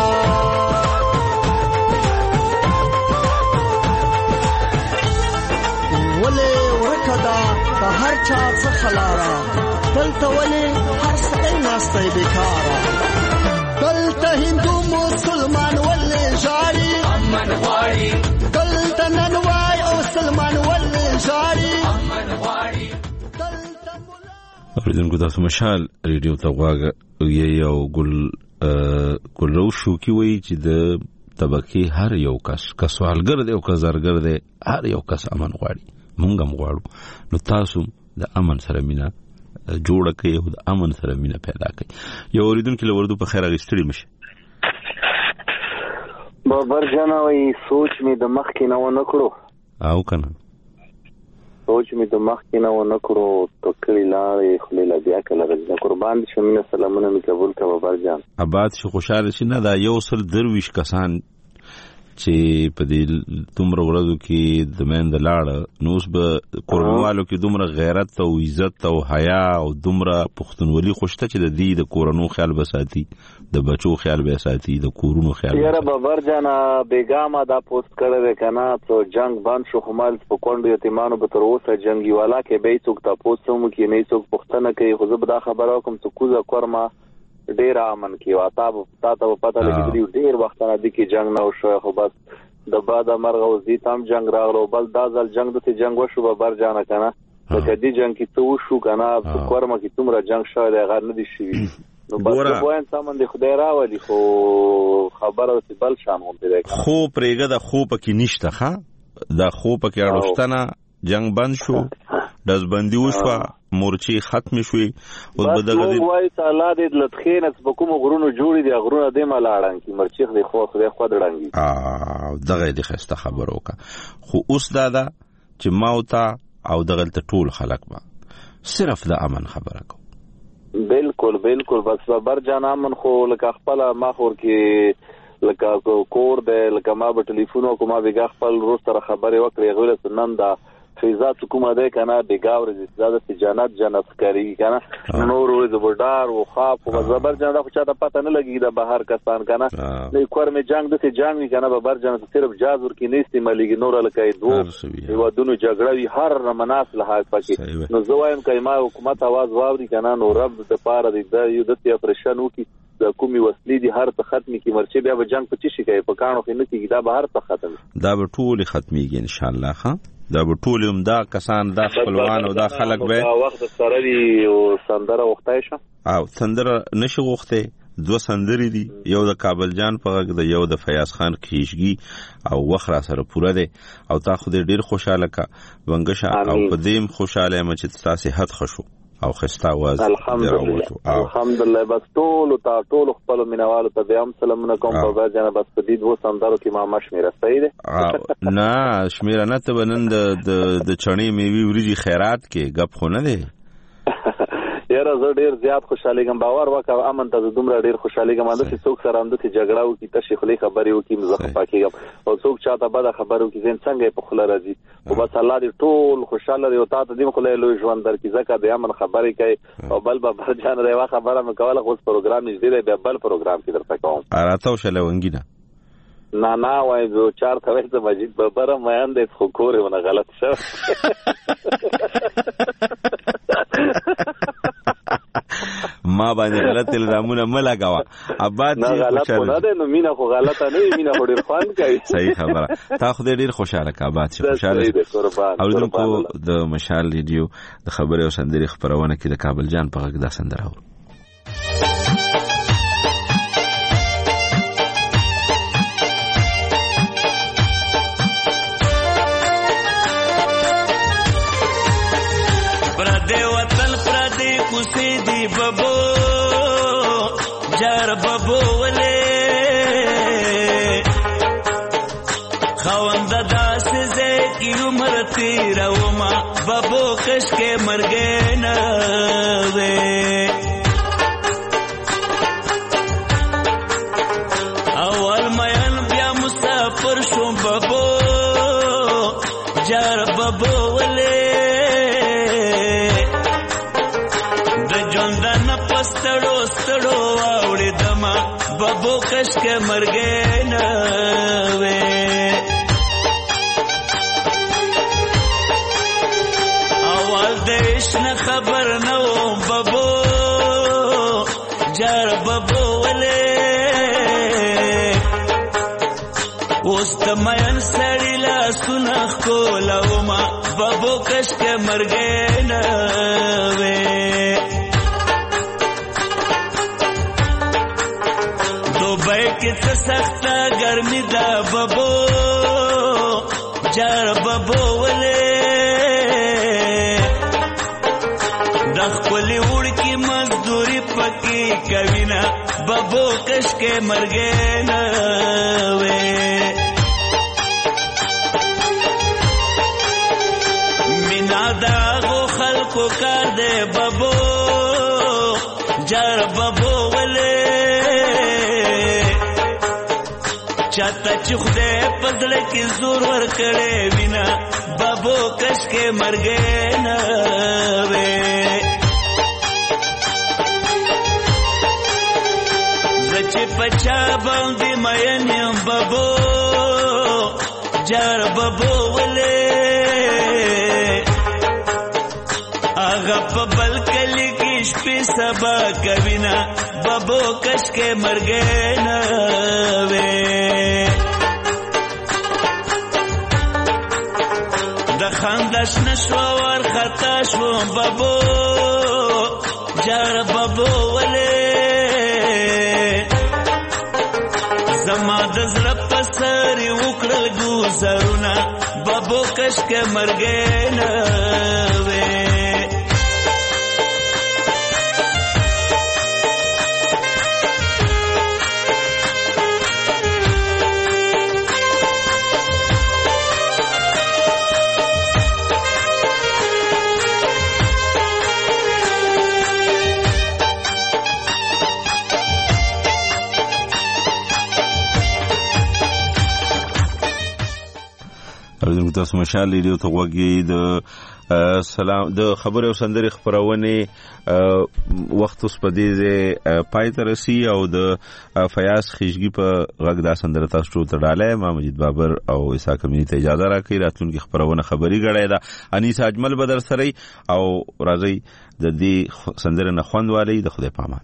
ولې ورکه ده د هر چا څخه لاره، دلته ولې هر سړی ناستی بېکاره. دلته هندو مسلمان ولې ژاړي امن غواړي، دلته ننوای او سلمان ولې ژاړي امن غواړي. اوریدونکو تاسو مشال ریډیو ته غوږ یې او ګل ګل رؤوف شوکي وایي چې د طبقې هر یو کس که سوالګر دی او که زرګر دی هر یو کس امن غواړي، مونږ هم غواړو. نو تاسو د امن سره مینه جوړه کړئ او د امن سره مینه پیدا کړئ. یو اوریدونکي له وردو په خیر اخیستلي مشه. بابر جانا وایي سوچ مې د مخکې نه ونه کړو او که نه سوچ مې د مخکې نه ونه کړو ټکرې لاړې خولې له بیا کله رځنه قربان دي شم. مینه سلامونه مې قبول کړه بابر جان. آباد شي خوشحاله شي. نه دا یو سل درویش کسان چې په دې دومره ورځو کې د میندې لاړه نو اوس به کورنوالو کې دومره غیرت او عزت او حیا او دومره پښتونولي خوشته چې د دې د کورنو خیال به ساتي د بچو خیال به ساتي د کورونو خیال یاره بابر جانا بیګامه دا پوسټ کړی کنه ته جنگ بند شو همال په کونډو یتیمانو به تر اوسه جنگي والا کې به څوک تاسو سمو کې نه څوک پښتنه کوي خو زه به دا خبره کوم ته کوزه کورما ډیر امن کې واتا تا ته پته لګیږي ډیر وخت نه د کې جنگ نه وشو خو بس د بعد مرغ او زی تام جنگ راغلو بل دا ځل جنگ د جنگ وشو به بر جانه کنه د دې جنگ کې تو شو کنه په کورما کې تمره جنگ شوی دی غیر نه دي شي نو بس وایي سامان د خدای راولي خو خبره چې بل شان هم دی خو پرېګه د خو پکې نشته ښا د خو پکې اړوستنه جنگ بند شو دزبندي وشو مورچی ختم شوي او بدغه دي وای تعالی دې لټخینس په کوم غرونو جوړي دي غرونه دې ملاړن کی مرچیخ دې خو خو خو دړنګي ا دغه دې خسته خبرو کا خو اوس دا دا چې ماوتا او دغه ټول خلق با صرف د امن خبره کو بالکل بالکل بس بر جان امن خو لکه خپل ماخور کې لکه کور دې لکه ما په ټلیفون او کومه بیګه خپل روز سره خبرې وکړې غوړه نن دا فیضا حکومت ده کنه دیگاور زیاده جنت جنت کاری کنه نور ورځ بډار او خاف او زبر جان دا خو چاته پته نه لګي دا بهر کسان کنه نه کور می جنگ د جنگ وی کنه بهر جان صرف جاز ور کې نه استعمالي نور لکه دوه یو دونو جګړه وی هر مناس له پکې نو زوایم کایما حکومت आवाज واوري کنه نو رب د پاره د یو د اپریشن وکي د کومي وسلې دي هر څه ختمي کی مرچه بیا به جنگ په چی شي کوي په کانو کې نه کیږي دا به هر څه ختم دا به ټول ختميږي ان شاء الله ها دا به ټول هم دا کسان دا خپلوان او دا خلک به وخت سره دی او سندره وختای شه او سندره نشي وخته دو سندري دي یو د کابل جان په غږ د یو د فیاض خان کیشګي او وخت را سره پوره دی او تا خو دې ډیر خوشاله کا ونګشه او په دیم خوشاله مچ تاسو صحت خوشو او خستا واز الحمدلله الحمدلله بس ټول تا ټول خپل مینوالو ته بیا هم سلامونه کوم په ځانه بس په دې دوه سندرو کې ما مشمیره صحیح ده نه شمیره نه ته بنن د د چڼې میوي وريجي خیرات کې غپ خو نه دی یاره زه ډیر زیات خوشاله یم باور وکړه امن ته دومره ډیر خوشاله یم چې څوک سره اند چې جګړه وکړي تشې خلی خبرې وکړي مزه پاکیږم او څوک چاته بده خبرو کې زین څنګه په خله راځي او بس الله دې ټول خوشاله دی او تاسو دې خله لوی ژوند درکې ځکه د امن خبرې کوي او بل به جان روا خبره مې کوله خو پروګرام نږدې دی بل پروګرام کې درته کوم اراته شلونګینا نه نه وای زه چار ته وځم مجید بابره مې اندې خو کورې ونه غلط شو ما باندې غلط الزامونه ملګوا اباد نه غلط نه ده نو مینا خو غلطه نه مینا خو ډیر خوان کوي صحیح خبره تا خو ډیر خوشاله کا اباد شي خوشاله او دغه د مشال ریډیو د خبري او سندري خبرونه کې د کابل جان په غږ د سندره دی بابو جار بابو ولې خوند داس زه کی عمر تیرا وما بابو کش کې مرګ نه وې اول مېن بیا مسافر شو بابو جار بابو ولې ستړو ستړو واوړې دما بابو کش کې مرګ نه وې اول دیش نه خبر نه و بابو جار بابو ولې اوس ته مېن سړی لا سنخ کولاو ما بابو کش کې مرګ نه وې کت سخت گرمی دا بابو جار بابو ولې دخ کلی وړکی مزدوری پکی کوینا بابو کش کې مرګ نه وې مینا دا غو خلکو کار دے بابو جار بابو ولې چاته چې خدای په زړه کې زور ورکړی وینا بابو کش کې مرګې نه وې زه چې پچا باندې مین یم بابو جار بابو ولې هغه په بل کلي کې شپې سبا کوینا بابو کش کې مرګې نه وې د خندش نشو ورخطا شو بابو جار بابو ولې زما د زړه په سر وکړل ګوزارونه بابو کش کې مرګې نه وې تاسو مشال ریډیو ته وګورئ د سلام د خبرو سندري خبرونه وخت اوس په دې پای ته رسی او د فیاض خشګي په غږ دا سندره تاسو ته ډاله ما مجید بابر او عیسی کمینی ته اجازه راکړي راتلونکي خبرونه خبري غړای دا انیس اجمل بدر سره او راځي د دې سندره نه خوندوالي د خدای پامان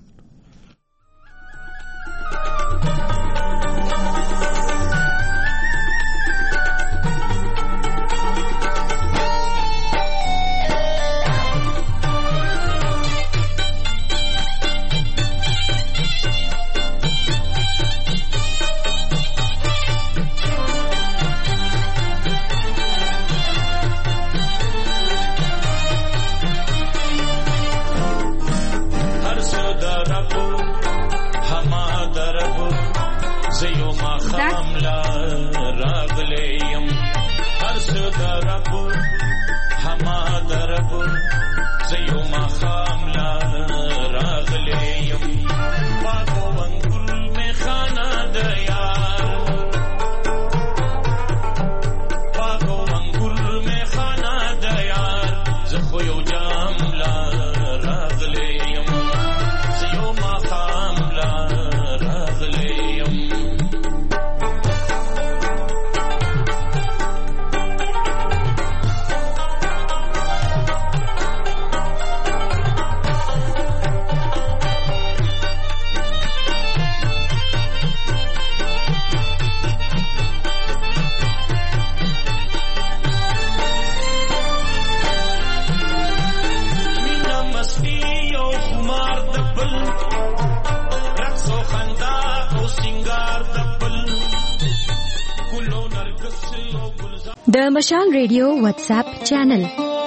د مشال ریډیو واتس اپ چینل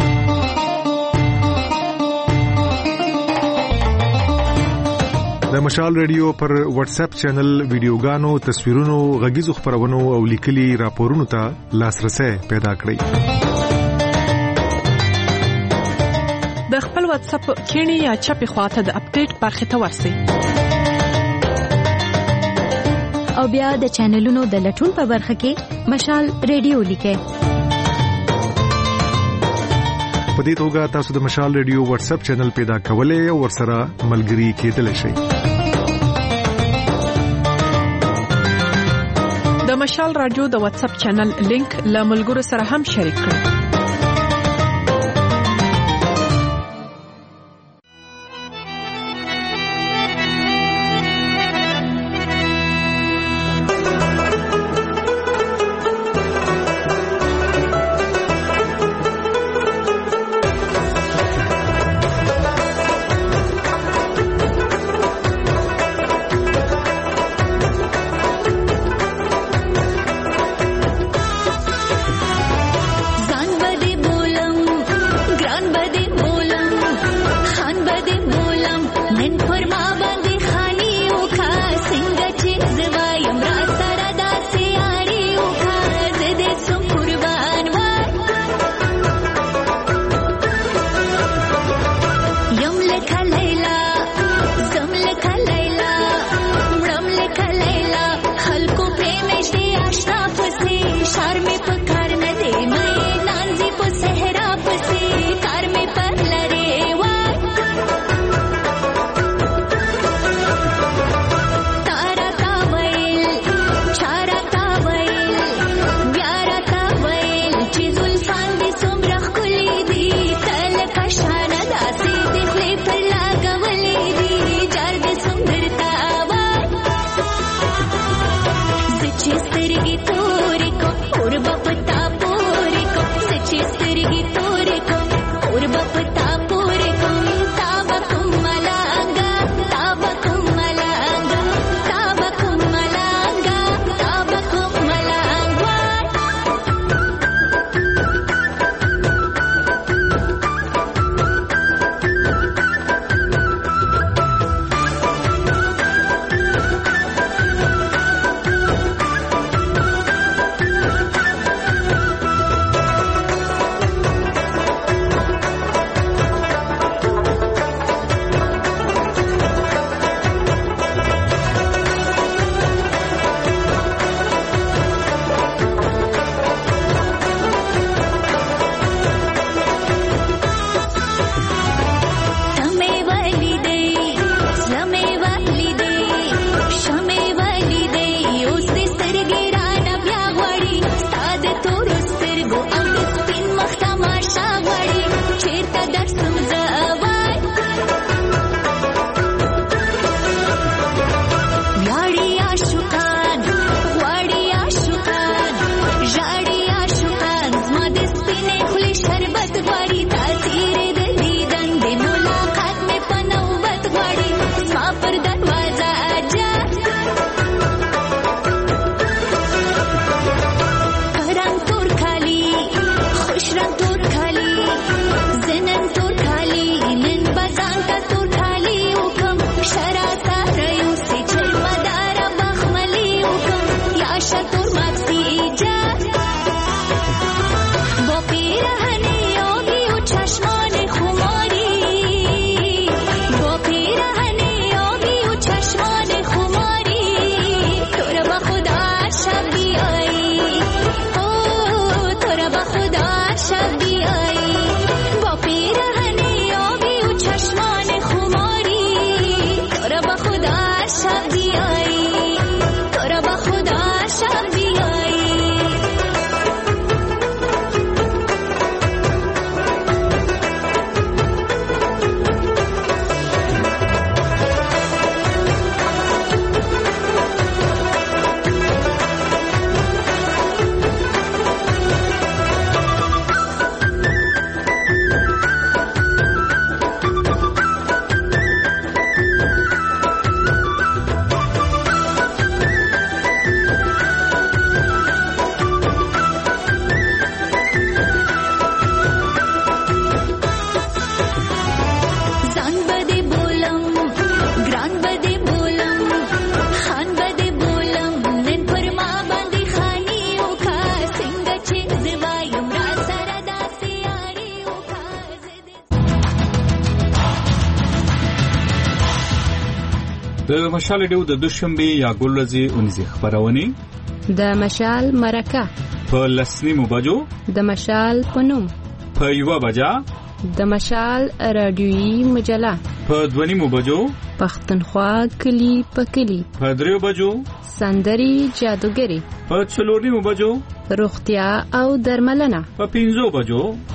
د مشال ریډیو پر واتس اپ چینل ویډیوګانو تصویرونو غږیزو خبرونو او لیکلي راپورونو ته لاسرسي پیدا کړئ د خپل واتس اپ کینی یا چپی خواته د اپډیټ برخه ته ورسئ او بیا د چینلونو د لټون په برخه کې مشال ریډیو لیکئ په دې توګه تاسو د مشال ریډیو واتس اپ چینل پیدا کولای او ورسره ملګري کېدلی شئ د مشال رادیو د واتس اپ چینل لینک له ملګرو سره هم شریک کړئ ځان د مشال رادیو د دوشنبه یا ګلورځي اونځي خبرونه د مشال مرکه په لسنیمو بجو د مشال پنوم په یو بجا د مشال رادیوي مجله په دونیمو بجو پښتونخوا کلی په کلی په دریو بجو سندري جادوګری په څلورنیمو بجو روغتیا او درملنه په پنځو بجو